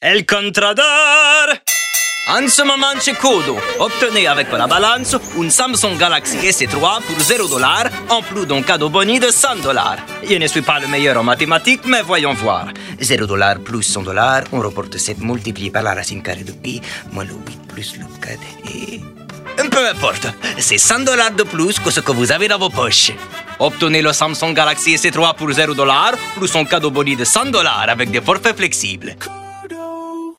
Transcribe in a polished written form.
El Contrador! En ce moment chez Kodo, obtenez avec la balance une Samsung Galaxy S3 pour $0, en plus d'un cadeau boni de $100. Je ne suis pas le meilleur en mathématiques, mais voyons voir. $0 plus $100, on reporte 7 multiplié par la racine carrée de pi, moins le 8 plus le 4 et... Peu importe, c'est $100 de plus que ce que vous avez dans vos poches. Obtenez le Samsung Galaxy S3 pour $0, plus un cadeau boni de $100 avec des forfaits flexibles.